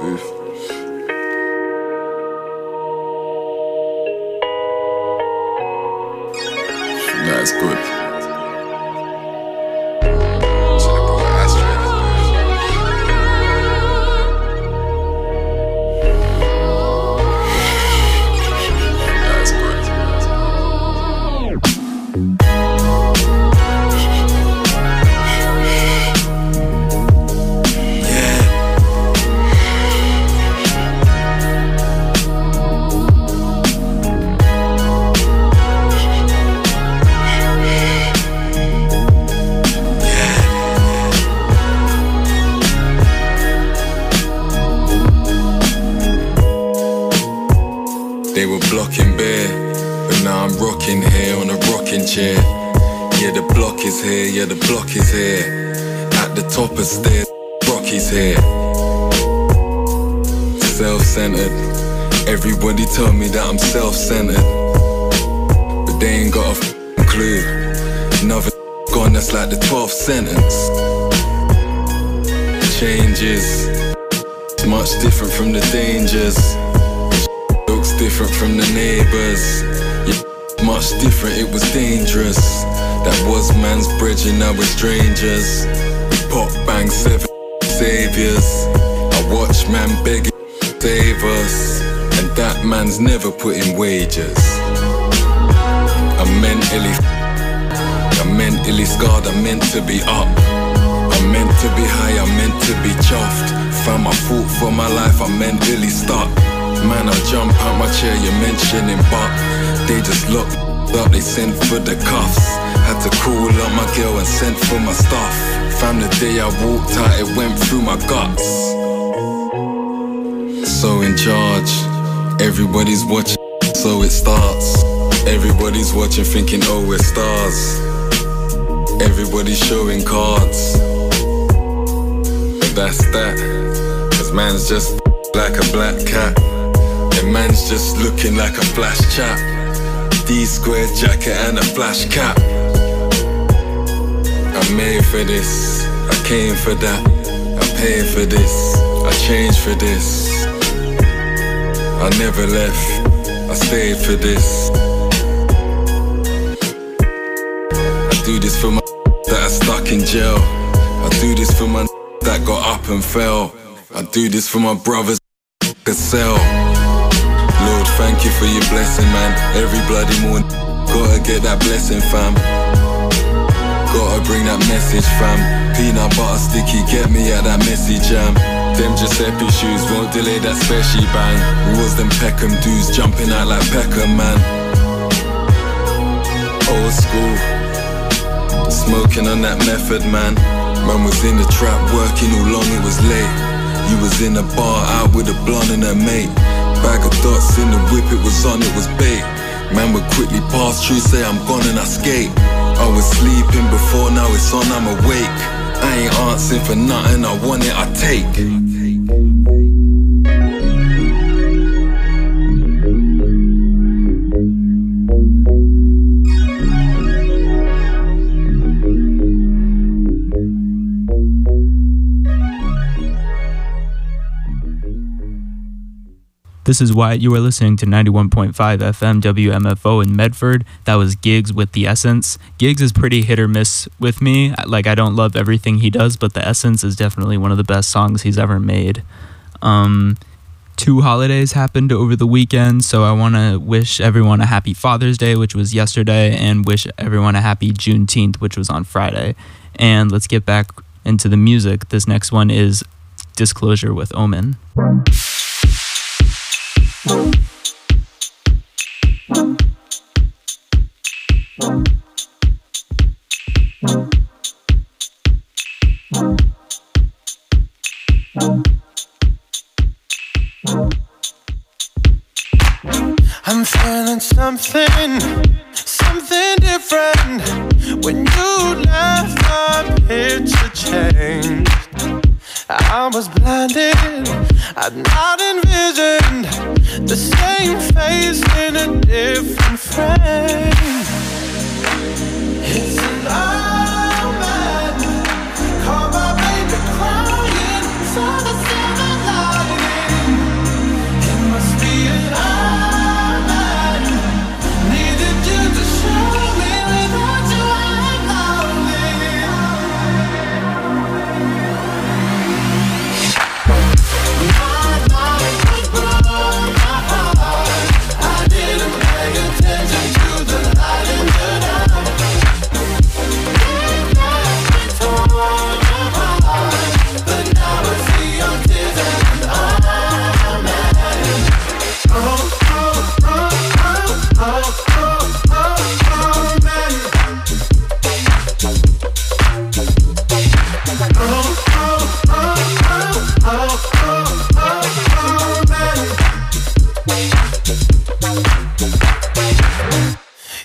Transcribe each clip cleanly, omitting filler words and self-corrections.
booth. That's good. They were blocking bare, but now I'm rocking here on a rocking chair. Yeah, the block is here, yeah, the block is here. At the top of stairs, Rocky's here. Self-centered, everybody tell me that I'm self-centered, but they ain't got a clue. Another gone, that's like the 12th sentence. Changes, it's much different from the dangers. Looks different from the neighbours. Yeah, much different, it was dangerous. That was man's bridge and now we're strangers. We pop bang 7 saviors. I watch man begging save us, and that man's never put in wages. I'm mentally scarred, I'm meant to be up. I'm meant to be high, I'm meant to be chuffed. Found my fault for my life, I'm mentally stuck. Man, I jump out my chair, you're mentioning but they just locked up, they sent for the cuffs. Had to call up my girl and sent for my stuff. Fam, the day I walked out, it went through my guts. So in charge, everybody's watching, so it starts. Everybody's watching thinking, oh, we're stars. Everybody's showing cards, but that's that, cause man's just like a black cat. And man's just looking like a flash chap. D-square jacket and a flash cap. I'm made for this, I came for that. I paid for this, I changed for this. I never left, I stayed for this. I do this for my that are stuck in jail. I do this for my that got up and fell. I do this for my brothers that sell. Lord, thank you for your blessing, man. Every bloody morning, gotta get that blessing, fam. Gotta bring that message, fam. Peanut butter sticky, get me at that messy jam. Them Giuseppe shoes won't delay that special bang. Wars them Peckham dudes jumping out like Peckham, man. Old school, smoking on that method, man. Man was in the trap working all long, it was late. You was in the bar out with a blonde and her mate. Bag of dots in the whip, it was on, it was bait. Man would quickly pass through, say I'm gone and I skate. I was sleeping before, now it's on, I'm awake. I ain't answering for nothing, I want it, I take. This is Wyatt. You are listening to 91.5 FM WMFO in Medford. That was Giggs with The Essence. Giggs is pretty hit or miss with me. Like, I don't love everything he does, but The Essence is definitely one of the best songs he's ever made. 2 holidays happened over the weekend, so I want to wish everyone a happy Father's Day, which was yesterday, and wish everyone a happy Juneteenth, which was on Friday. And let's get back into the music. This next one is Disclosure with Omen. I'm feeling something different. When you left, my picture changed. I was blinded, I'd not envisioned the same face in a different frame. It's an omen, call my baby crying, saw the silver lining.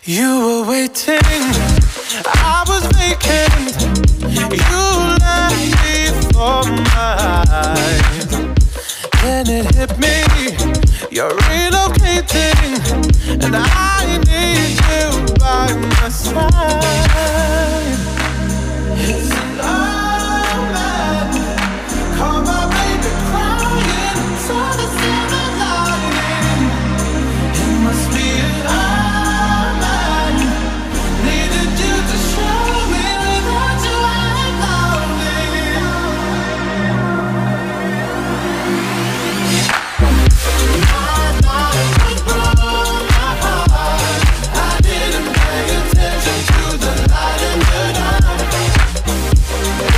You were waiting, I was vacant. You left before my eyes. Then it hit me, you're relocating, and I need you by my side. It's a long night, call my baby crying, saw the silver lining. It must be an omen, needed you to show me without you I'm lonely. My life was broke apart, I didn't pay attention to the light in the dark.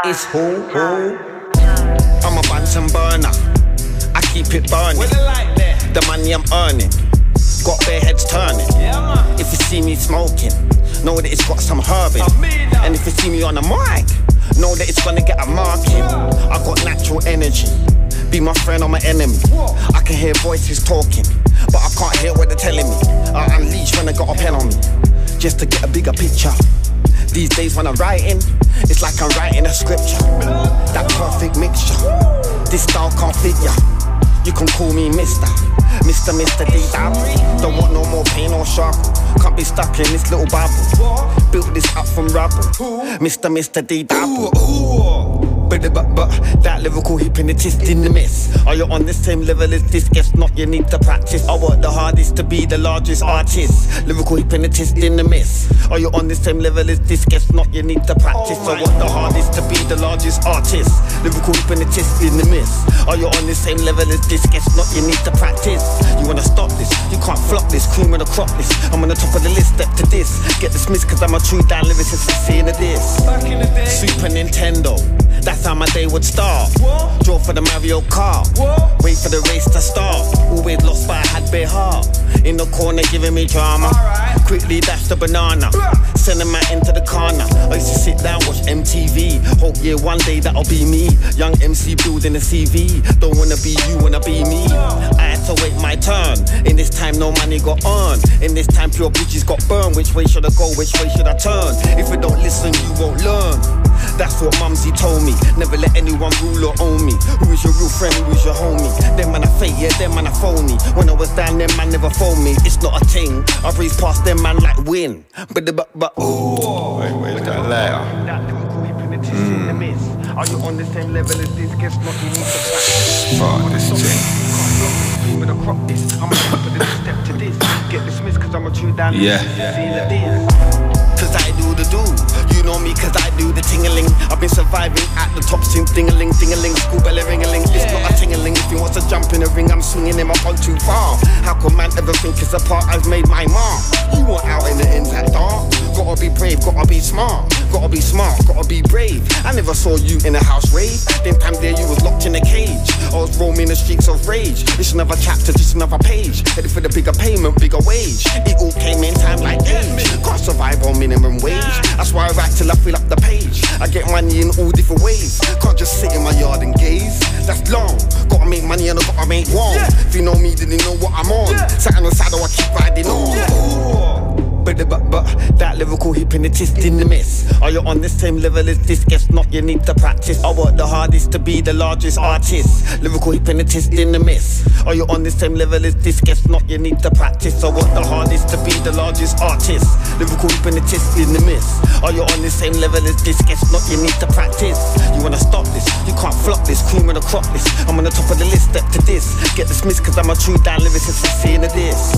this who? I'm a Bunsen burner, I keep it burning. The money I'm earning, got bare heads turning. If you see me smoking, know that it's got some herb in. And if you see me on the mic, know that it's gonna get a marking. I got natural energy, be my friend or my enemy. I can hear voices talking, but I can't hear what they're telling me. I unleash when I got a pen on me, just to get a bigger picture. These days when I'm writing, it's like I'm writing a scripture. That perfect mixture, this style can't fit ya. You can call me Mr. D-Double. Don't want no more pain or struggle. Can't be stuck in this little bubble. Built this up from rubble. Mr. D-Double. But that lyrical hypnotist in the mist. Are you on the same level as this? Guess not, you need to practice. I work the hardest to be the largest artist. Lyrical hypnotist in the mist. Are you on the same level as this? Guess not, you need to practice. I work the hardest to be the largest artist. Lyrical hypnotist in the mist. Are you on the same level as this? Guess not, you need to practice. You wanna stop this? You can't flop this. Cream of the crop this. I'm on the top of the list, step to this. Get dismissed cause I'm a true down lyricist. Seeing of this. Back in the day. Super Nintendo. That's how my day would start. Draw for the Mario Kart. Wait for the race to start. Always lost but I had bare heart. In the corner giving me drama. Quickly dash the banana. Send him out into the corner. I used to sit down, watch MTV. Hope yeah, one day that'll be me. Young MC building a CV. Don't wanna be you, wanna be me. I had to wait my turn. In this time no money got earned. In this time pure bridges got burned. Which way should I go, which way should I turn? If you don't listen you won't learn. That's what Mumsy told me. Never let anyone rule or own me. Who is your real friend, who is your homie? Them man are fake, yeah, them man are phony. When I was down, them man never phoned me. It's not a thing, I breeze past them man like win. But ooh. Wait, that later. That lyrical hypnotist in the mist. Are you on the same level as this? Guess not, you need to practice. Fuck this thing. I'm gonna crop this, I'm gonna put a step to this. Get dismissed cause I'm a true down. Yeah. Cause I do the do. You know me cause I do the tingling. I've been surviving at the top since dingaling, dingaling, school bell ringling. It's not a tingling. If he wants to jump in the ring, I'm swinging him up on too far. How could man ever think it's a part I've made my mark? You want out in the ends at dark. Gotta be brave, gotta be smart. Gotta be smart, gotta be brave. I never saw you in a house rave. Then time there you was locked in a cage. I was roaming the streets of rage. It's another chapter, just another page. Headed for the bigger payment, bigger wage. It all came in time like age. Can't survive on minimum wage. That's why I write till I fill up the page. I get money in all different ways. Can't just sit in my yard and gaze. That's long. Gotta make money and I gotta make one. If you know me, then you know what I'm on. Sat on the saddle, I keep riding on. But that lyrical hypnotist in the mist. Are you on the same level as this? Guess not, you need to practice. I work the hardest to be the largest artist. Lyrical hypnotist in the mist. Are you on the same level as this? Guess not, you need to practice. I work the hardest to be the largest artist. Lyrical hypnotist in the mist. Are you on the same level as this? Guess not, you need to practice. You wanna stop this? You can't flop this. Cream of the crop this. I'm on the top of the list, step to this. Get dismissed cause I'm a true down lyricist. Seeing of this.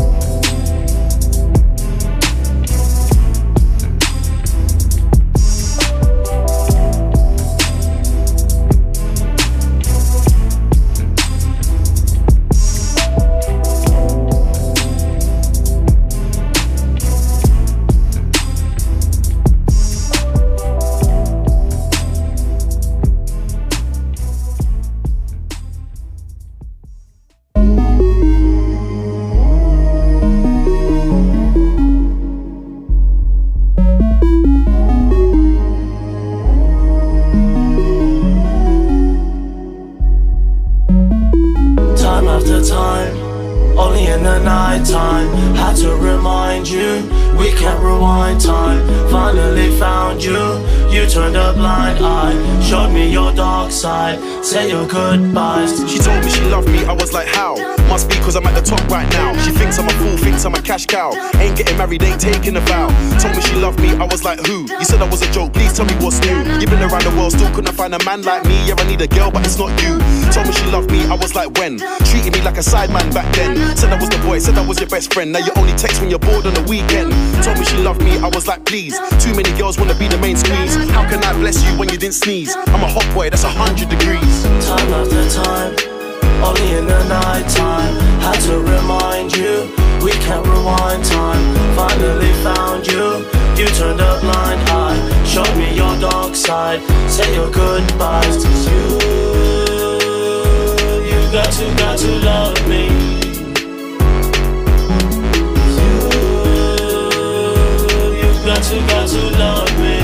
Say your goodbyes. She told me she loved me, I was like how? Must be cause I'm at the top right now. She thinks I'm a fool, thinks I'm a cash cow. Ain't getting married, ain't taking a vow. Told me she loved me, I was like who? You said I was a joke, please tell me what's new. You've been around the world, still couldn't find a man like me. Yeah, I need a girl, but it's not you. Told me she loved me, I was like when? Treated me like a sideman back then. Said I was the boy, said I was your best friend. Now you only text when you're bored on the weekend. Told me she loved me, I was like please. Too many girls wanna be the main squeeze. How can I bless you when you didn't sneeze? I'm a hot boy, that's 100 degrees. Time after time, only in the night time. Had to remind you, we can't rewind time. Finally found you, you turned a blind eye. Show me your dark side. Say your goodbyes to you. You got to love me. You got to love me.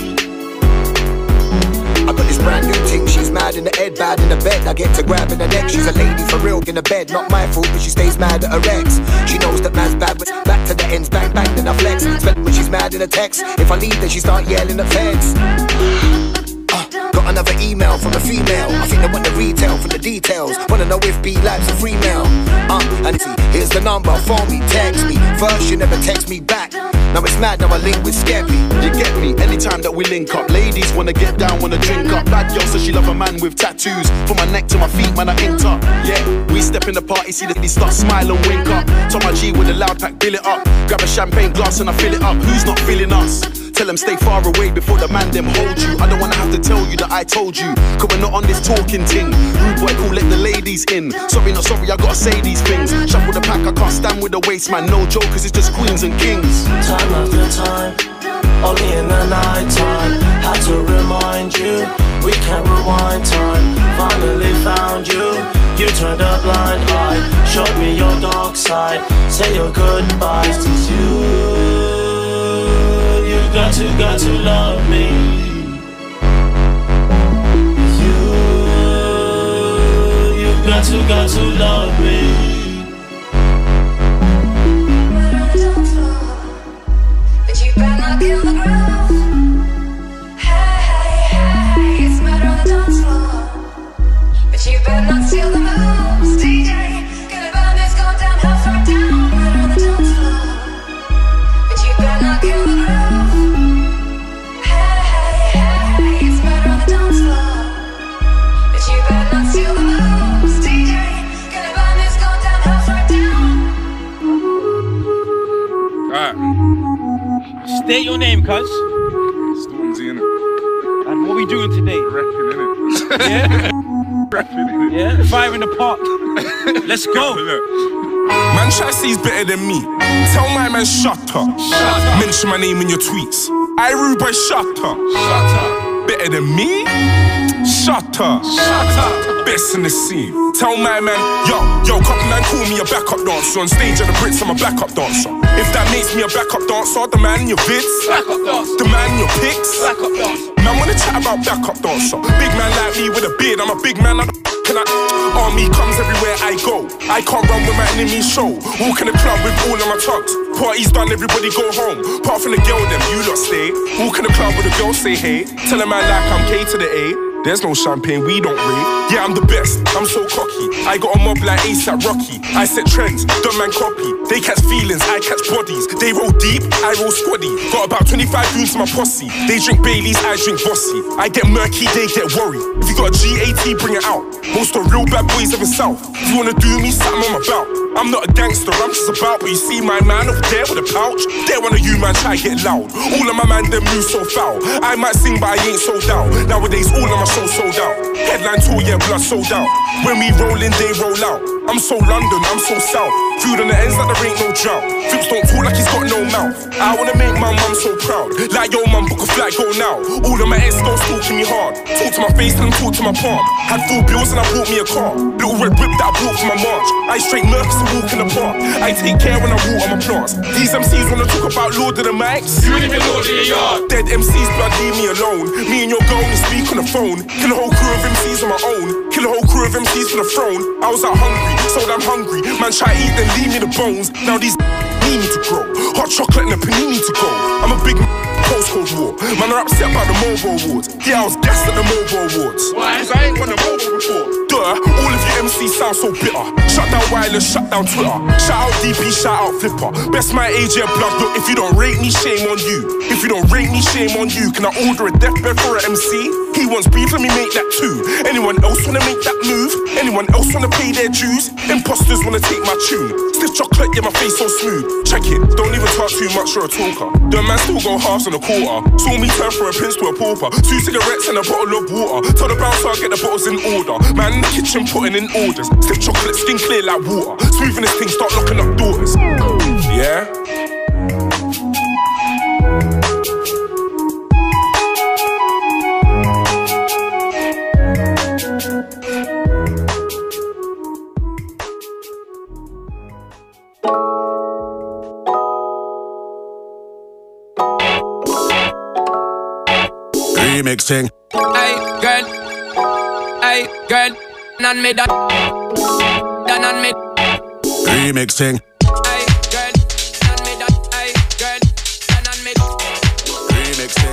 I got this brand new ting, she's mad in the head, bad in the bed. I get to grab in the neck, she's a lady for real in the bed. Not my fault, but she stays mad at her ex. She knows that man's bad, but back to the ends, bang bang, then I flex. Spend when she's mad in a text. If I leave, then she start yelling at feds. Got another email from a female. I think they want the retail from the details. Wanna know if B Live's a free mail. And see, here's the number, phone me, text me. First you never text me back. Now it's mad, now I link with Skeppy. You get me, anytime that we link up. Ladies wanna get down, wanna drink up. Bad girl says she love a man with tattoos. From my neck to my feet, man, I inked up. Yeah, we step in the party, see the ladies start smile and wink up. Tom my G with a loud pack, bill it up. Grab a champagne glass and I fill it up. Who's not feeling us? Tell them stay far away before the man them hold you. I don't wanna have to tell you that I told you, cause we're not on this talking ting. Rude boy, cool, let the ladies in. Sorry, not sorry, I gotta say these things. Shuffle the pack, I can't stand with the waste, man. No joke, cause it's just queens and kings. Time after time, only in the night time. Had to remind you, we can't rewind time. Finally found you, you turned a blind eye. Showed me your dark side, say your goodbyes to you. You got to love me. You got to love me. But you better not kill the groove. Hey, it's murder on the dance floor. But you better not steal the moves. DJ, gonna burn this goddamn house right down. Murder on the dance floor. But you better not kill the groove. State your name, cuz. Stormzy, innit? And what we doing today? Rapping, innit? Yeah? Rapping, innit? Yeah? Fire in the park. Let's go. Man try to say he's better than me. Tell my man shut up. Mention my name in your tweets. I rude boy, shut up. Better than me? Shut up. Best in the scene. Tell my man, yo, couple man call me a backup dancer. On stage at the Brits, I'm a backup dancer. If that makes me a backup dancer, the man in your vids, the man in your pics, man wanna chat about backup dancer. Big man like me with a beard, I'm a big man. Army comes everywhere I go. I can't run with my enemy's show. Walk in the club with all of my tugs. Party's done, everybody go home. Apart from the girl, them you lot stay. Walk in the club with a girl, say hey. Tell a man like I'm K to the A. There's no champagne, we don't rave. Yeah, I'm the best, I'm so cocky. I got a mob like ASAP Rocky. I set trends, don't man copy. They catch feelings, I catch bodies. They roll deep, I roll squaddy. Got about 25 goons in my posse. They drink Baileys, I drink Vossi. I get murky, they get worried. If you got a GAT, bring it out. Most of real bad boys of the south. If you wanna do me, something on my bout. I'm not a gangster, I'm just about. But you see my man over there with a pouch. There one of you man try to get loud. All of my man them move so foul. I might sing but I ain't sold out. Nowadays all of my shows sold out. Headline tour, yeah, blood sold out. When we roll in, they roll out. I'm so London, I'm so south. Food on the ends like there ain't no drought. Flips don't fall like he's got no mouth. I wanna make my mum so proud. Like yo mum, book a flight, go now. All of my ex-girls stalking me hard. Talk to my face and talk to my palm. Had full bills and I bought me a car. Little red whip that I bought for my March. I straight Mercs and walk in the park. I take care when I walk on my plants. These MCs wanna talk about Lord of the Mics. You ain't even Lord of your yard. Dead MCs, blood, leave me alone. Me and your girl only speak on the phone. Kill a whole crew of MCs on my own. Kill a whole crew of MCs for the throne. I was out hungry, so I'm hungry. Man try to eat, then leave me the bones. Now these need me to grow. Hot chocolate and a panini to go. I'm a big postcode war. Man are upset about the Mobo Awards. Yeah, I was gassed at the Mobo Awards. Why? Cause I ain't won a Mobo before. Duh, all of you MCs sound so bitter. Shut down Wireless, shut down Twitter. Shout out DP, shout out Flipper. Best my age, yeah, blood. Look, if you don't rate me, shame on you. If you don't rate me, shame on you. Can I order a deathbed for an MC? He wants beef, let me make that too. Anyone else wanna make that move? Anyone else wanna pay their dues? Imposters wanna take my tune. Stiff chocolate, yeah, my face so smooth. Check it, don't even talk too much, you're a talker. The man still go halves and a quarter. Saw me turn from a prince to a pauper. 2 cigarettes and a bottle of water. Tell the bouncer I'll get the bottles in order. Man in the kitchen putting in orders. Stiff chocolate, skin clear like water. Smoothing this thing, start locking up doors. Yeah? remix thing. Hey, girl. Hey, girl. Done me that. Done on me. Remix thing. Hey, girl. Done me that. Hey, girl. Done on me. Remix thing.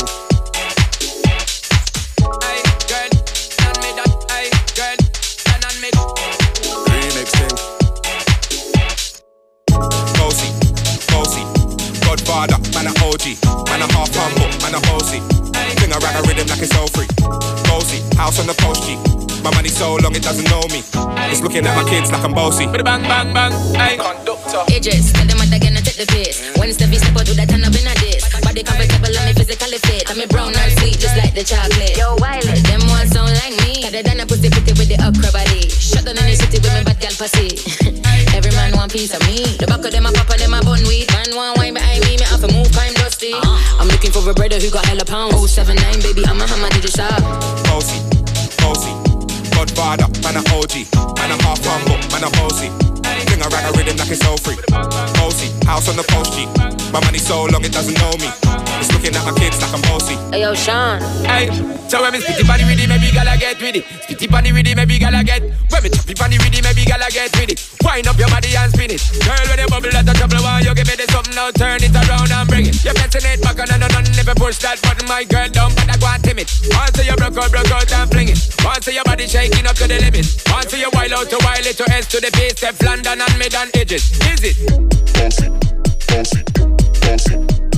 Hey, girl. Done me that. Hey, girl. Done on me. Remix thing. Bossy, bossy, Godfather, man a OG, man a half humble, man a bossy. Sing a rag a rhythm like it's all free. Bossy, house on the post G. My money so long it doesn't know me. It's looking at my kids like I'm bossy. Bang, bang, bang. Hey, conductor. Idris, tell them what they're gonna take the piss. When Steffi step out, do that turn up in a dish. Body comfortable and me physically fit. I'm a brown and sweet just like the chocolate. Yo, Wiley, them ones sound like me. Got than a pussy pretty with the upper body. Shut down in the city with me bad girl pussy. Every man want piece of me. The back of them a pop and them a bun weed. Man want wine behind me have to move time dusty. I'm looking for a brother who got hella pounds. 079 baby, I'm a hammer to the shop. Bossy, bossy, Godfather, man a OG, man a half humble, man a bossy. Sing a rag a rhythm like it's all free. Bossy, house on the post G. My money so long it doesn't know me. It's looking at my kids like I'm bossy. Hey yo, Sean. Hey, so when me spitty body with it, maybe gala get with it. Spitty body with it, maybe gala get. When me choppy body with it, maybe gala get with it. Wind up your body and spin it. Girl, when you bubble at the trouble, why you give me this something now? Turn it around and bring it. You're pressing it back and none never push that button, my girl down, but I go and timid. Once you broke out and fling it. Once your body shaking up to the limit. Once you wild out to wild it to S to the base, step London and mid and edges. Is it? Bossy, bossy, bossy,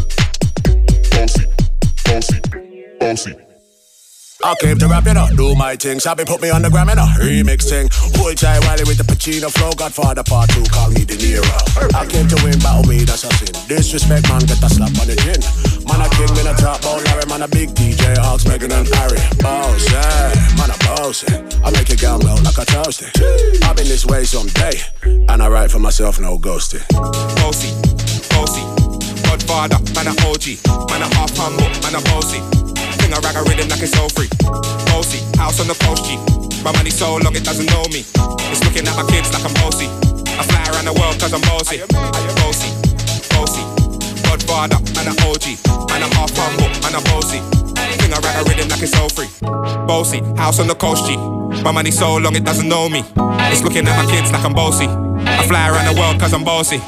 bossy, bossy, bossy. I came to rap it up, do my thing. Sabi put me on the gram in a remix thing. Boy Chai Wiley with the Pacino flow. Godfather part 2, call me De Niro. I came to win, battle me, that's a sin. Disrespect man, get a slap on the chin. Man a king, man a top ball, Larry, man a big DJ, Hawks, Megan and Harry. Boss, yeah, man a boss. I make it gamble out like a toasty. I've been this way someday, and I write for myself, no ghosting. Bossy, bossy, Godfather, man a OG, man a half humble, man a bossy. Sing a rag a rhythm like it's all free. Bossy, house on the post G. My money so long it doesn't know me. It's looking at my kids like I'm bossy. I fly around the world cause I'm bossy. Bossy, bossy, Godfather, man a OG, man a half humble, man a bossy. Sing a rag a rhythm like it's all free. Bossy, house on the coast G. My money so long it doesn't know me. It's looking at my kids like I'm bossy. I fly around the world cause I'm bossy.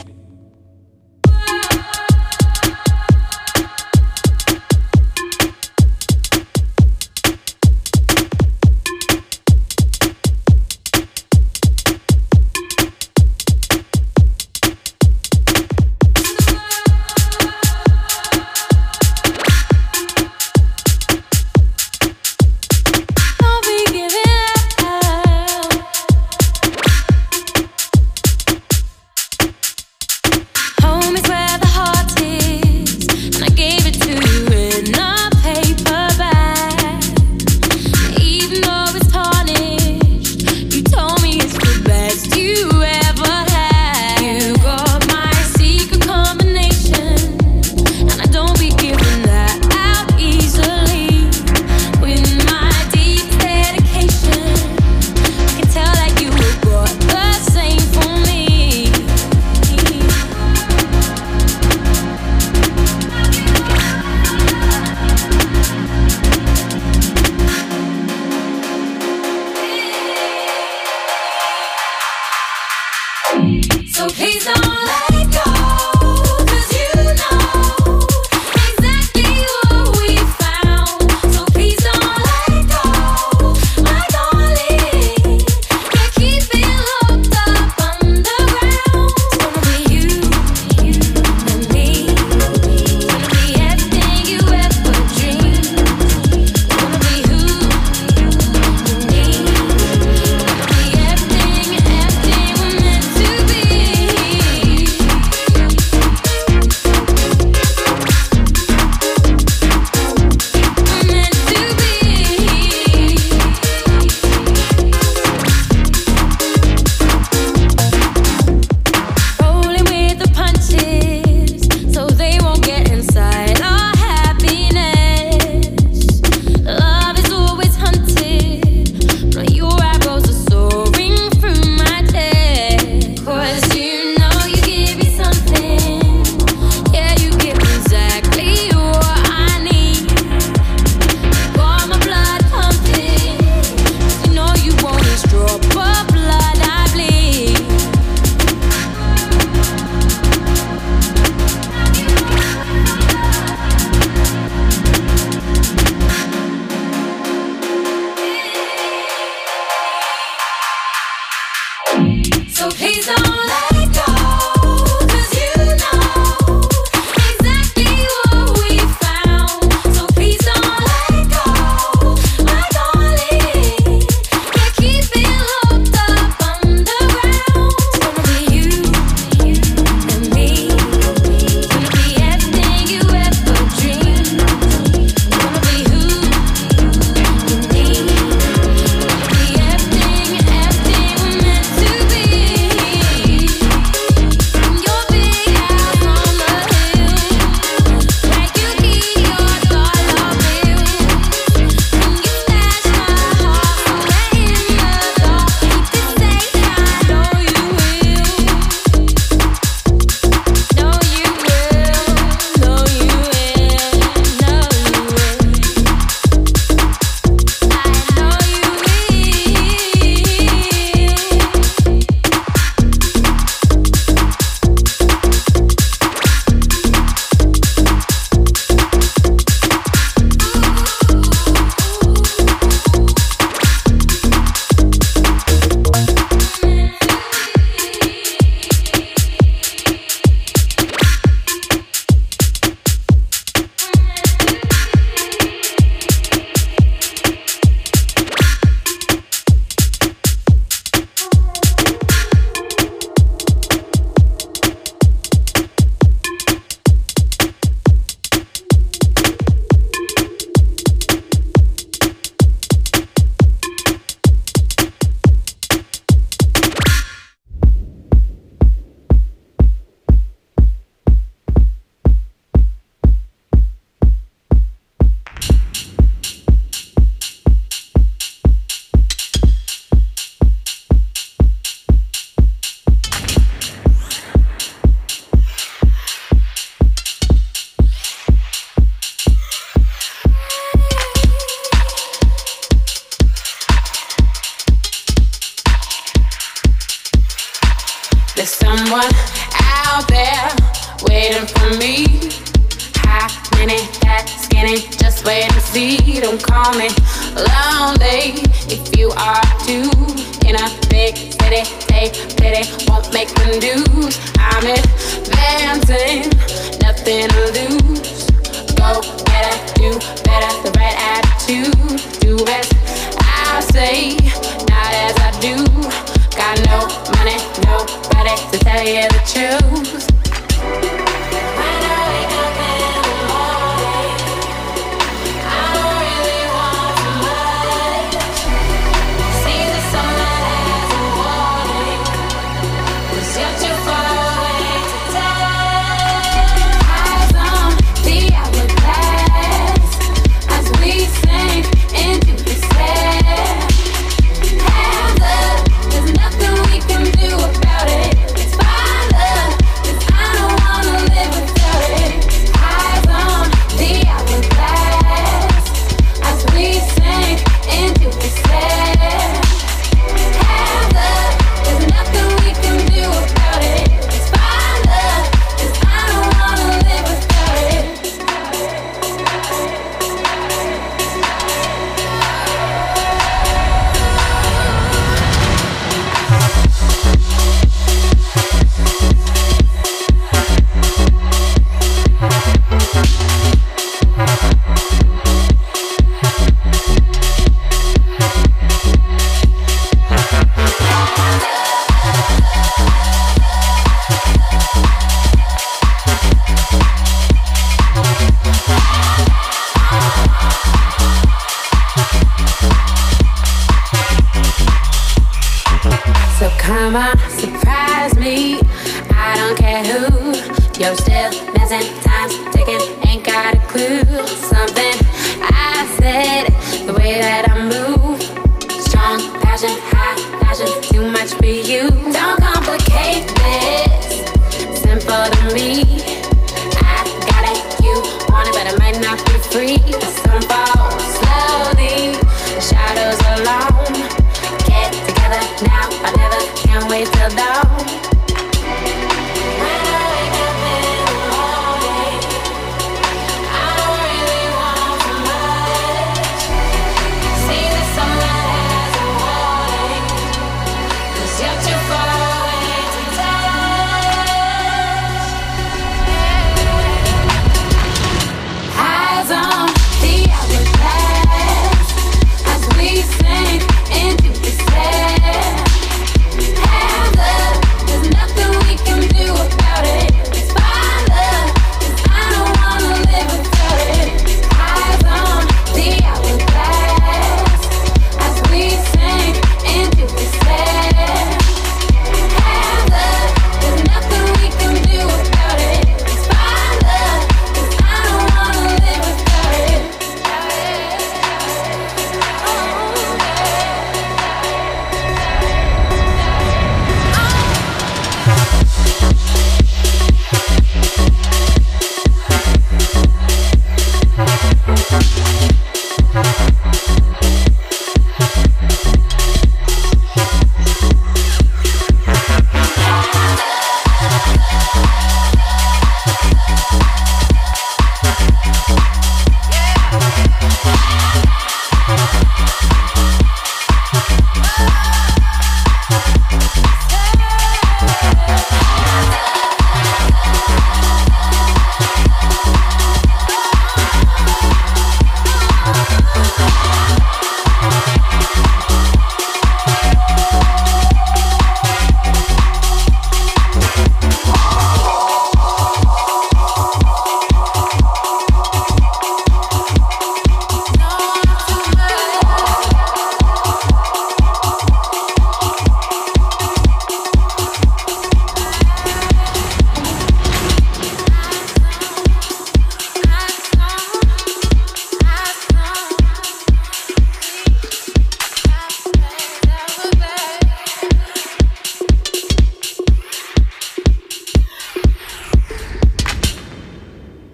So please don't let go, 'cause you know exactly what we found. So please don't let go, my darling. Can't keep it hooked up underground. It's gonna be you and me. Gonna be everything you ever dreamed. Gonna be who you need. Gonna be everything we're meant to be. In your big house on the hill, where you keep your dollar bills. When you stash my heart somewhere in the dark, keep it safe. I know you will. Know you will. Know you will. Know you will. I know you There's someone out there waiting for me. High minute, that skinny, just wait and see. Don't call me lonely if you are too. In a big city, take pity, won't make the news. I'm advancing, nothing to lose. Go get it, do better, the right attitude. Do as I say, not as I do. Got no money, nobody to tell you the truth. When I wake up in the morning, I don't really want too much. See the sunlight as a warning, 'cause you're too far away to touch. Eyes on the hourglass as we sink into despair. Hands up, there's nothing we can do about it. It's fine, love, 'cause I don't wanna live without it. Eyes on the hourglass as we sink into despair. Hands up, there's nothing we can do about it. It's fine, love, 'cause I don't wanna live without it. So come on, surprise me. I don't care who. You're still missing, time's ticking, ain't got a clue. Something I said, the way that I move. Strong passion, high passion, too much for you. Don't complicate this, simple to me. I got it, you want it, but it might not be free. The sun falls slowly, the shadows are long. Get together now, I never can't wait till dawn. When I wake up in the morning, I don't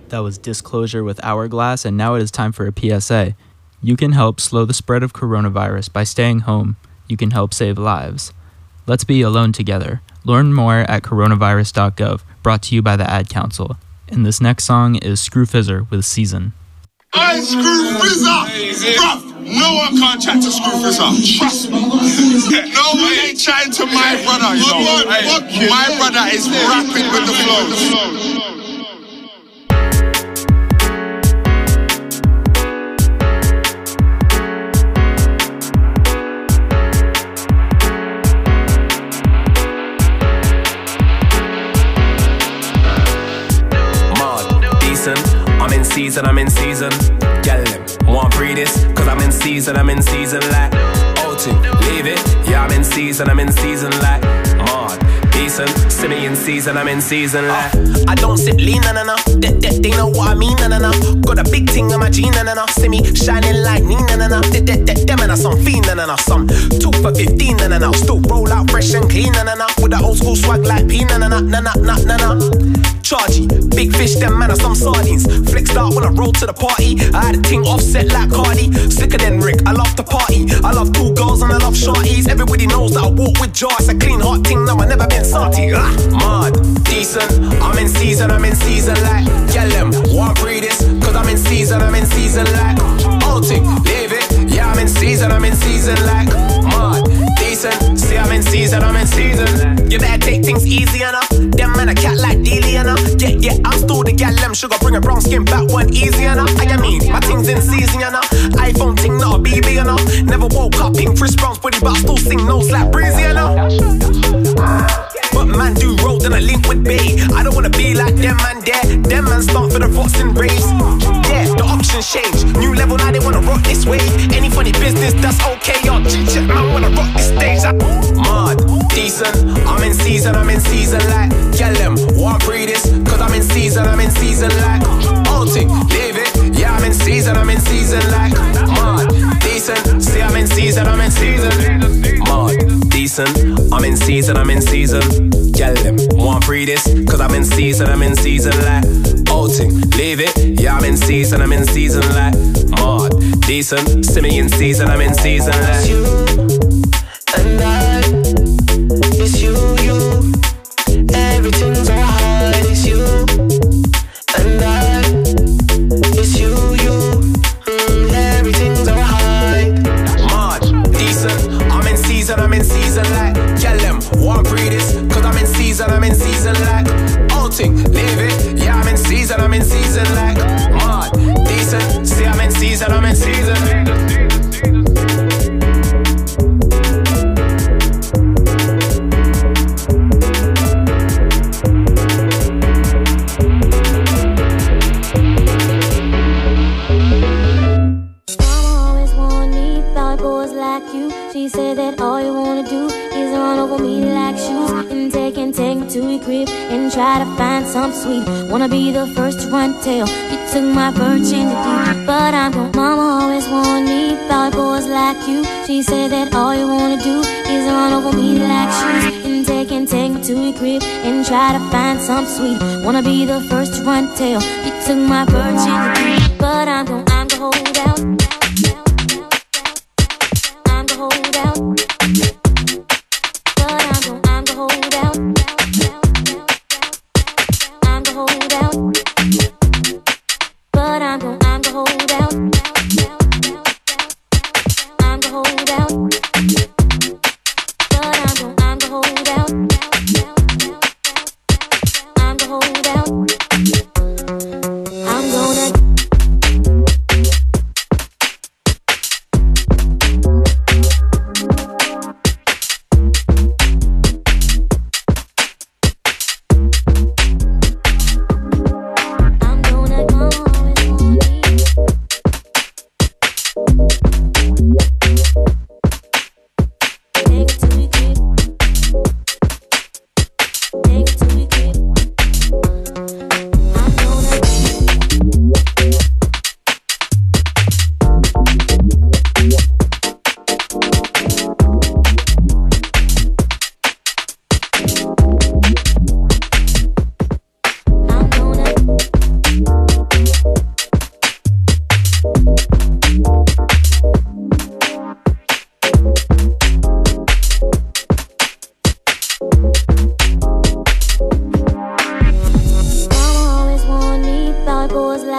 That was Disclosure with Hourglass, and now it is time for a PSA. You can help slow the spread of coronavirus by staying home. You can help save lives. Let's be alone together. Learn more at coronavirus.gov, brought to you by the Ad Council. And this next song is Screw Fizzer with Season. I Screw Fizzer! Bruv, no one can't chat to Screw Fizzer. Trust me. No one ain't chatting to my brother, you know. My brother is rapping with the flows. I'm in season. Girl, them want free this, cause I'm in season like outing, leave it. Yeah, I'm in season like mod, decent. See me in season, I'm in season like I don't sit lean, na. They know what I mean, na. Got a big thing on my jean, na. See me shining like me, na. Them and some fiend, na. Some 2 for 15, na. Still roll out fresh and clean, na. With the old school swag like P, na. Chargy, big fish, them man are some sardines. Flexed out when I roll to the party. I had a ting offset like Cardi. Sicker than Rick, I love to party. I love cool girls and I love shorties. Everybody knows that I walk with jaw. It's a clean heart ting, now I never been salty. Mad, decent, I'm in season like Yell them, want free this, cause I'm in season like outing, leave it. Yeah, I'm in season like mad, decent. See, I'm in season. You better take things easy, enough. Them man a cat like Dealey, enough. Yeah, I'm still the gal, them sugar, bring a brown skin back one easy, enough. I mean, my thing's in season, enough. iPhone ting, not a BB, enough. Never woke up pink, Chris Brown's body, but I still sing notes like breezy, enough. But man do road and I link with Bay. I don't wanna be like them man there. Them man start for the votes and race. Yeah, the options change. New level now they wanna rock this way. Any funny business that's okay. Yo, G-Check man wanna rock this stage. Mad, decent, I'm in season like Yell them, want free this, cause I'm in season like outing, leave it. Yeah, I'm in season like mad, decent. See, I'm in season. Mad, decent, I'm in season. Yell them, want free this, cause I'm in season like outing, leave it. Yeah, I'm in season like mad, decent. See me in season, I'm in season like you and I. It's you. Everything's alright. It's you and I. It's you. Everything's alright. Mad, decent, I'm in season like Yell them, want free this, cause I'm in season like outing, leave it. Yeah, I'm in season like mad, decent. See, I'm in season. She said that all you wanna do is run over me like shoes and take me to your crib and try to find something sweet. Wanna be the first to run tell you took my virginity, but I'm gone. Mama always warned me about boys like you. She said that all you wanna do is run over me like shoes and take me to your crib and try to find something sweet. Wanna be the first to run tell you took my virginity, but I'm gonna hold out. Hold out, but I'm gonna hold out. I'm gonna hold out, but I'm gonna hold out. I'm gonna hold out, but I'm gonna hold out. I'm gonna hold out. I'm gonna.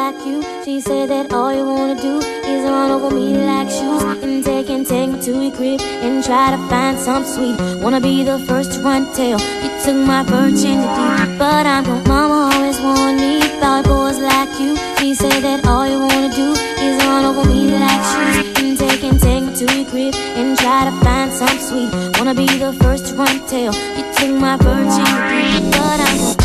like you. She said that all you wanna do is run over me like shoes and take me to your crib and try to find some sweet. Wanna be the first to run tell you took my virginity, but I'm gone. Mama always warned me about boys like you. She said that all you wanna do is run over me like shoes and take me to your crib and try to find some sweet. Wanna be the first to run tell you took my virginity, but I'm gone.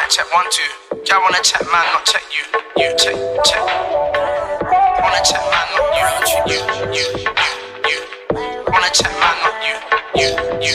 Mic check 1, 2. I wanna check man, not check you. You check. Wanna check man, not you. Wanna check man, not you. You.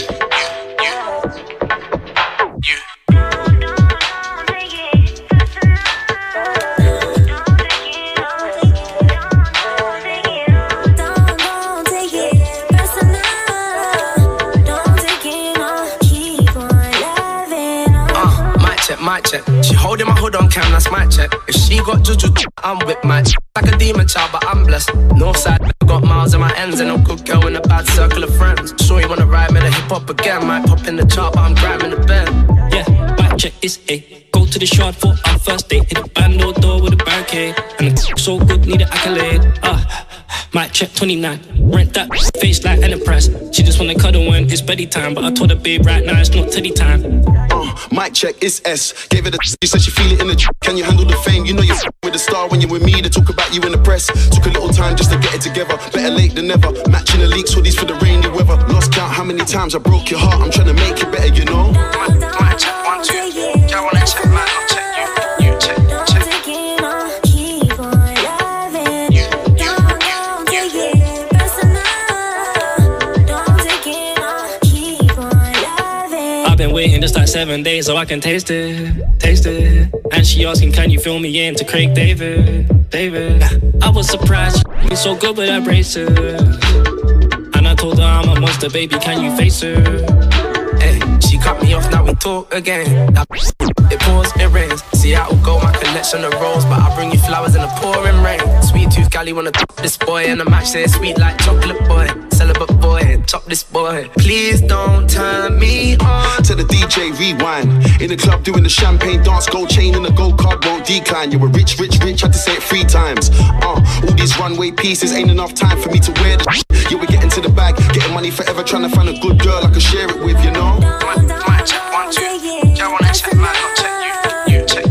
Mic check. She holding my hood on cam, that's mic check. If she got juju, I'm with my like a demon child, but I'm blessed. Northside, got miles in my ends, and a good girl in a bad circle of friends. Sure you wanna ride me the hip hop again, might pop in the chart, but I'm grabbing the bend. Yeah, mic check is a go to the shard for our first date. Hit the band or door with a barricade, and the so good need an accolade. Mic check 29. Rent that face like Enterprise. She just wanna cuddle when it's beddy time, but I told her babe right now it's not teddy time. Mic check is S. Gave her the she said she feel it in the Can you handle the fame? You know you're with the star when you're with me. They talk about you in the press. Took a little time just to get it together. Better late than never. Matching the leaks, hoodies for the rainy weather. Lost count how many times I broke your heart. I'm trying to make it better, you know. Mic check 1, 2. I wanna check man, not check you. You check. Been waiting just like 7 days so I can taste it. And she asking, can you fill me in to Craig David? I was surprised, she's so good with her braces. And I told her I'm a monster, baby, can you face her? Hey, she cut me off, now we talk again. It pours, it rains. See how it'll go, my collection of rose, but I'll bring you flowers in the pouring rain. Sweet tooth galley wanna top this boy, and the match says sweet like chocolate boy. Celibate boy, top this boy. Please don't turn me on. To the DJ rewind. In the club doing the champagne dance, gold chain and the gold card won't decline. You were rich, had to say it 3 times. All these runway pieces ain't enough time for me to wear the You were getting to the bag, getting money forever, trying to find a good girl I could share it with, you know. Mic check 1, 2. I wanna check man, not check you. You check.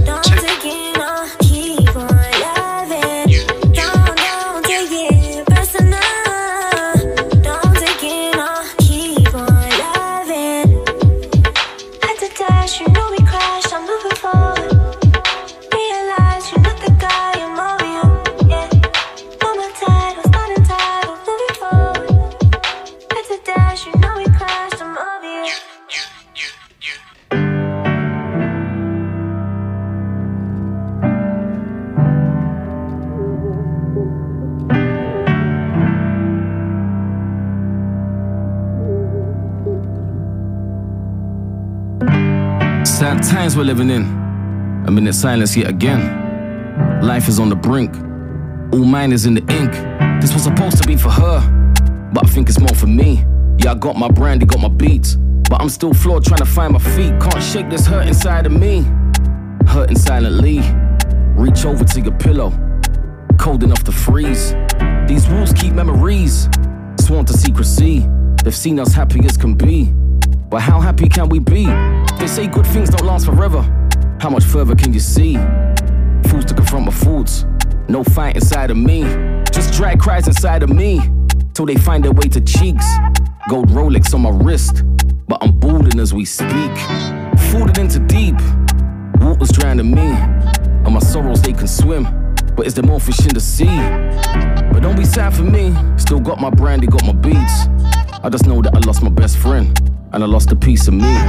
Sad times we're living in. A minute silence yet again. Life is on the brink. All mine is in the ink. This was supposed to be for her, but I think it's more for me. Yeah, I got my brandy, got my beats, but I'm still flawed trying to find my feet. Can't shake this hurt inside of me. Hurting silently. Reach over to your pillow. Cold enough to freeze. These walls keep memories. Sworn to secrecy. They've seen us happy as can be. But how happy can we be? They say good things don't last forever. How much further can you see? Fools to confront my thoughts. No fight inside of me. Just dry cries inside of me. Till they find their way to cheeks. Gold Rolex on my wrist. But I'm balding as we speak. Folded into deep. Water's drowning me. And my sorrows they can swim. But is there more fish in the sea? But don't be sad for me. Still got my brandy, got my beats. I just know that I lost my best friend. And I lost a piece of me.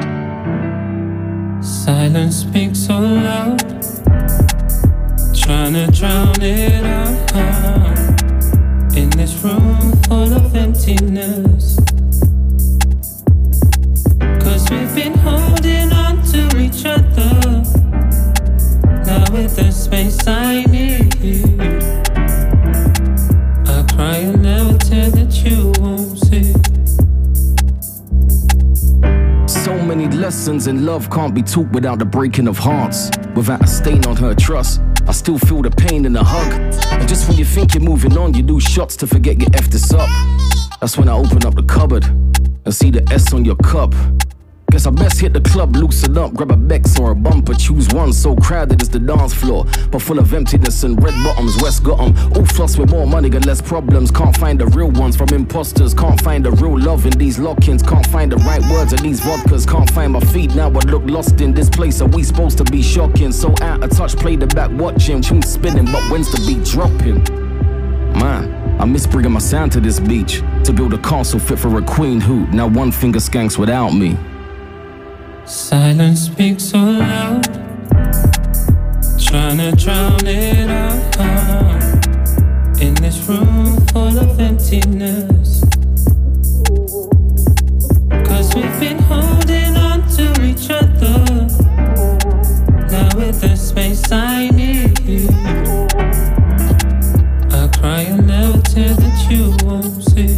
Silence speaks so loud, trying to drown it out. In this room full of emptiness, 'cause we've been holding on to each other. Now with the space I need, I cry and never tell that you won't see. So many lessons in love can't be taught without the breaking of hearts. Without a stain on her trust, I still feel the pain in the hug. And just when you think you're moving on, you do shots to forget you effed this up. That's when I open up the cupboard and see the S on your cup. Guess I best hit the club, loosen up, grab a Bex or a bumper, choose one. So crowded as the dance floor, but full of emptiness and red bottoms. West got 'em, all floss with more money, got less problems. Can't find the real ones from imposters. Can't find the real love in these lock-ins. Can't find the right words in these vodkas. Can't find my feet now, I look lost in this place. Are we supposed to be shocking? So out of touch, play the back watching. Tune spinning, but when's the beat dropping? Man, I miss bringing my sound to this beach. To build a castle fit for a queen who now one finger skanks without me. Silence speaks so loud, trying to drown it out in this room full of emptiness. 'Cause we've been holding on to each other. Now with the space I need, I cry and never tear that you won't see.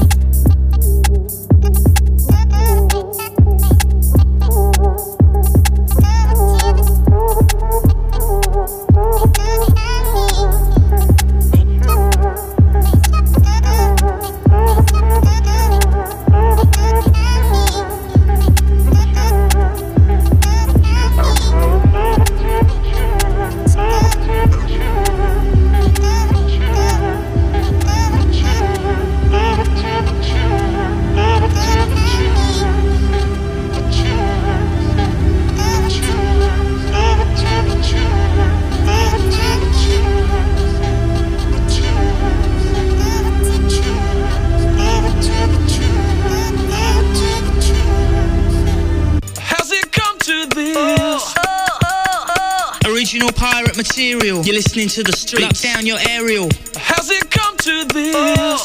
Original pirate material. You're listening to the streets. Lock down your aerial. How's it come to this?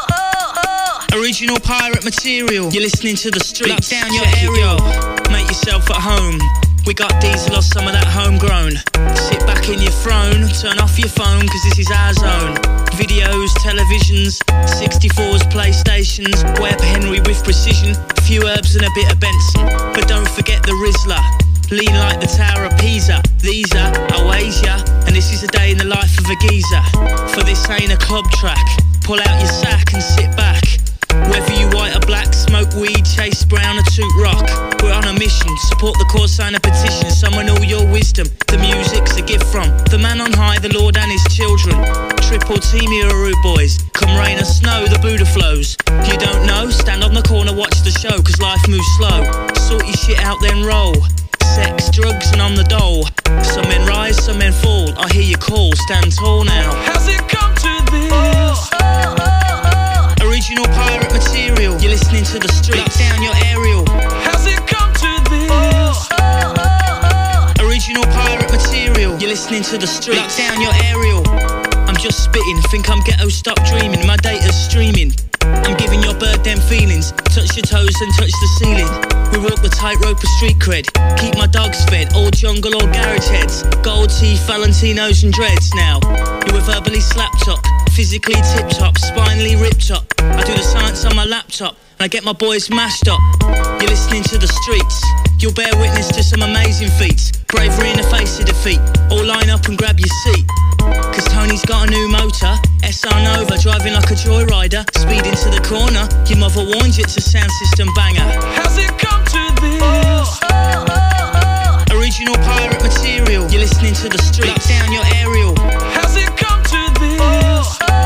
Original pirate material. You're listening to the streets. Lock down your aerial. Make yourself at home. We got diesel or some of that homegrown. Sit back in your throne, turn off your phone, cause this is our zone. Videos, televisions, 64s, PlayStations, Webb Henry with precision, a few herbs and a bit of Benson. But don't forget the Rizzler. Lean like the Tower of Pisa. These are Oasia, and this is a day in the life of a geezer. For this ain't a club track. Pull out your sack and sit back. Whether you white or black, smoke weed, chase brown or toot rock. We're on a mission, support the cause, sign a petition. Summon all your wisdom, the music's a gift from the man on high, the Lord and his children. Triple team Uru boys, come rain or snow, the Buddha flows. You don't know? Stand on the corner, watch the show, cause life moves slow. Sort your shit out then roll. Sex, drugs and on the dole. Some men rise, some men fall. I hear you call, stand tall now. How's it come to this? Original pirate material. You're listening to the streets. Lock down your aerial. How's it come to this? Original pirate material. You're listening to the streets. Lock down your aerial. I'm just spitting, think I'm ghetto, stop dreaming. My data's streaming. I'm giving your bird them feelings. Touch your toes and touch the ceiling. We walk the tightrope of street cred. Keep my dogs fed, all jungle or garage heads. Gold teeth, Valentinos and dreads now. You were verbally slapped up, physically tip-top, spinally ripped up. I do the science on my laptop, and I get my boys mashed up. You're listening to the streets. You'll bear witness to some amazing feats. Bravery in the face of defeat. All line up and grab your seat. Cause Tony's got a new motor, SR Nova, driving like a joyrider. Speed into the corner, your mother warned you it's a sound system banger. How's it come to this? Original pirate material. You're listening to the streets. Lock down your aerial. How's it come to this?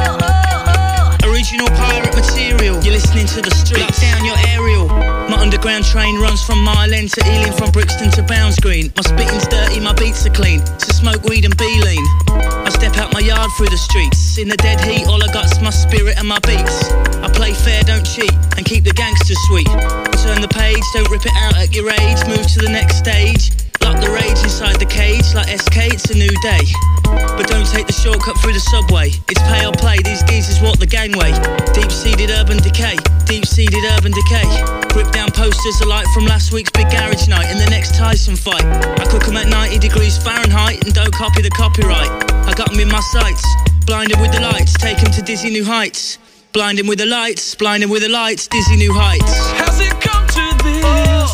Original pirate material. You're listening to the streets. Lock down your aerial. My underground train runs from Mile End to Ealing, from Brixton to Bounds Green. My spitting's dirty, my beats are clean. So smoke weed and be lean. I step out my yard through the streets. In the dead heat, all I got's my spirit and my beats. I play fair, don't cheat, and keep the gangsters sweet. Turn the page, don't rip it out at your age. Move to the next stage. Lock the rage inside the cage. Like SK, it's a new day. But don't take the shortcut through the subway. It's pay or play, these geezers walk the gangway. Deep-seated urban decay. Deep-seated urban decay. Rip down posters alike from last week's big garage night and the next Tyson fight. I cook 'em at 90 degrees Fahrenheit and don't copy the copyright. I got 'em in my sights. Blinded with the lights, take 'em to dizzy new heights. Blinding with the lights, blinding with the lights, dizzy new heights. How's it come to this?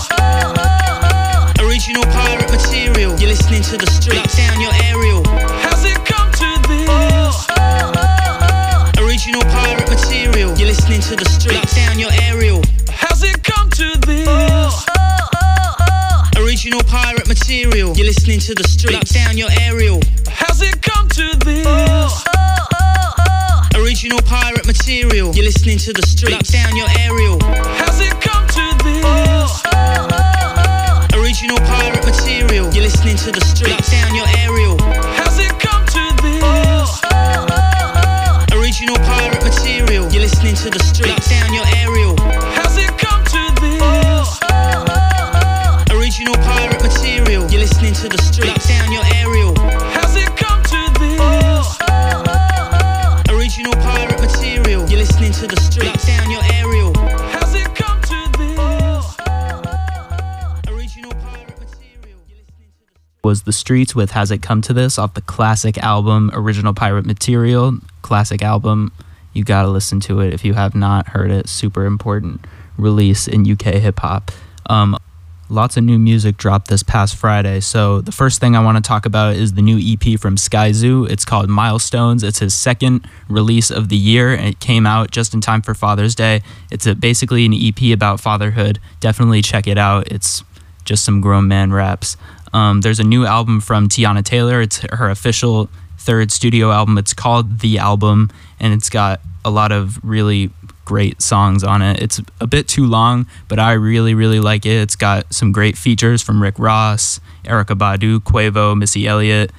Original pirate material. You're listening to the streets. Lock down your aerial. How's it come to this? Original pirate material. You're listening to the streets. Lock down your aerial. How's it come to this? material. You're listening to the streets. Lock down your aerial. How's it come to this? Original pirate material. You're listening to the streets. Lock down your aerial. How's it come to this? Original pirate material. You're listening to the streets. Lock down your aerial. How's it come to this? Original pirate material. You're listening to the streets. Lock down your aerial. How's it come to this? Original pirate material. You're listening to the streets. Lock down your aerial. How's it come to this? Original pirate material. You're listening to the streets. Lock down your aerial. How's it come to this? Original pirate material. Was The Streets with Has It Come to This off the classic album Original Pirate Material. Classic album. You gotta listen to it if you have not heard it. Super important release in UK hip hop. Lots of new music dropped this past Friday. So the first thing I want to talk about is the new EP from Skyzoo. It's called Milestones. It's his second release of the year, and it came out just in time for Father's Day. It's basically an EP about fatherhood. Definitely check it out. It's just some grown man raps. There's a new album from Tiana Taylor. It's her official third studio album. It's called The Album, and it's got a lot of really great songs on it. It's a bit too long, but I really, really like it. It's got some great features from Rick Ross, Erykah Badu, Quavo, Missy Elliott,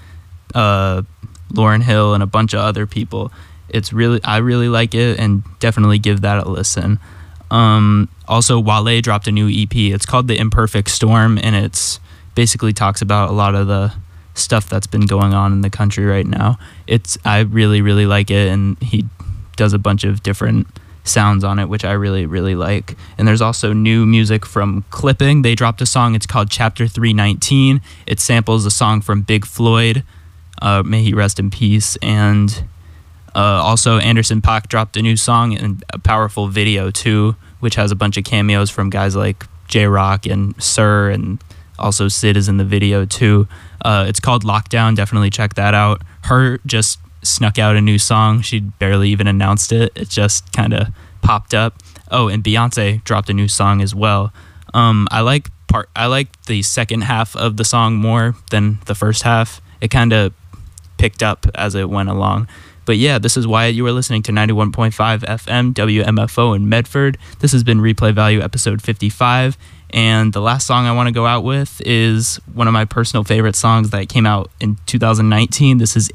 Lauryn Hill, and a bunch of other people. I really like it, and definitely give that a listen. Also, Wale dropped a new EP. It's called The Imperfect Storm, and it's basically talks about a lot of the stuff that's been going on in the country right now. I really, really like it, and he does a bunch of different sounds on it, which I really, really like. And there's also new music from Clipping. They dropped a song. It's called Chapter 319. It samples a song from Big Floyd. May he rest in peace. And also Anderson .Paak dropped a new song and a powerful video too, which has a bunch of cameos from guys like J-Rock and Sir, and also Sid is in the video too. It's called Lockdown. Definitely check that out. Her just snuck out a new song. She barely even announced it. It just kind of popped up. Oh, and Beyonce dropped a new song as well. I like the second half of the song more than the first half. It kind of picked up as it went along. But yeah, this is Wyatt. You are listening to 91.5 FM WMFO in Medford. This has been Replay Value episode 55. And the last song I want to go out with is one of my personal favorite songs that came out in 2019. This is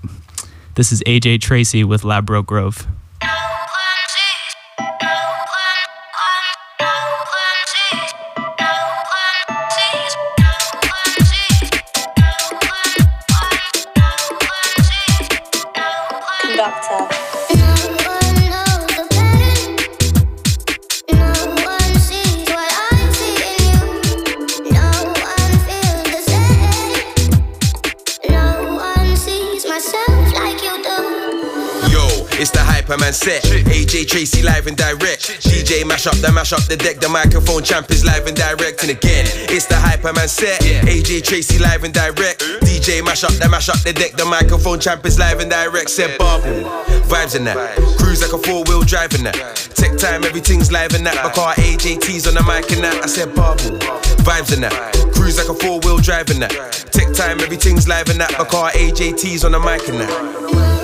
AJ Tracey with Ladbroke Grove. It's the Hyperman set. AJ Tracey live and direct. DJ mash up the deck. The microphone champ is live and direct. And again, it's the Hyperman set. AJ Tracey live and direct. DJ mash up the deck. The microphone champ is live and direct. Said Bubble, vibes in that. Cruise like a 4-wheel drive in that. Tech time, everything's live in that. My car AJT's on the mic and that. I said Bubble, vibes in that. Cruise like a 4-wheel drive in that. Tech time, everything's live in that. My car AJT's on the mic and that.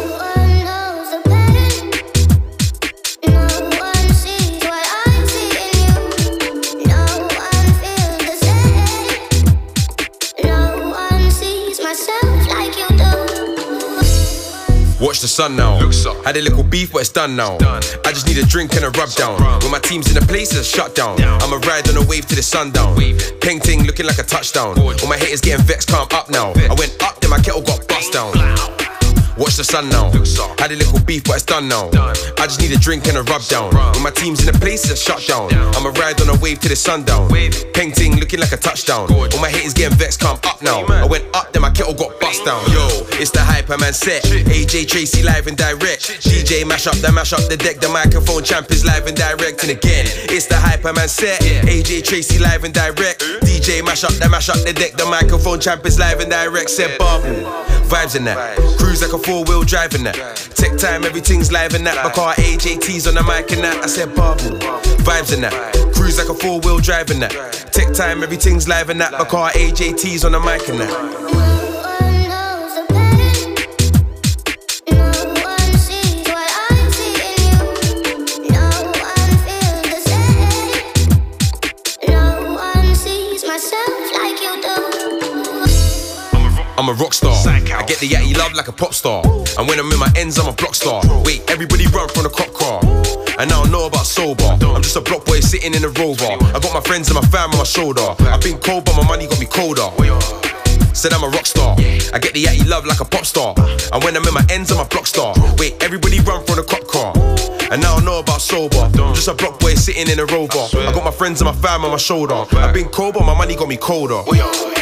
Watch the sun now. Had a little beef, but it's done now. I just need a drink and a rub down. When my team's in a place, it's shut down. I'ma ride on a wave to the sundown. Peng ting looking like a touchdown. All my haters getting vexed, calm up now. I went up, then my kettle got bust down. Watch the sun now. Had a little beef, but it's done now. I just need a drink and a rub down. When my team's in a place, it's shut down. I'ma ride on a wave to the sundown. Peng ting looking like a touchdown. All my haters getting vexed, calm up now. I went up, then my kettle got bust down. Yo, it's the Hyperman set. AJ Tracey live and direct. DJ mash up the deck. The microphone champ is live and direct. And again, it's the Hyperman set. AJ Tracey live and direct. DJ DJ mash up the deck. The microphone champ is live and direct. Said Babu, vibes in that. Cruise like a 4-wheel drive in that. Tech time, everything's live in that. My car AJT's on the mic and that. I said Babu, vibes in that. Cruise like a 4-wheel drive in that. Tech time, everything's live in that. My car AJT's on the mic and that. I'm a rock star. I get the yatty love like a pop star. And when I'm in my ends, I'm a block star. Wait, everybody run from the cop car. And I don't know about sober. I'm just a block boy sitting in a Rover. I got my friends and my fam on my shoulder. I've been cold, but my money got me colder. Said I'm a rock star. I get the yatty love like a pop star. And when I'm in my ends, I'm a block star. Wait, everybody run from the cop car. And I don't know about sober. I'm just a block boy sitting in a Rover. I got my friends and my fam on my shoulder. I've been cold, but my money got me colder.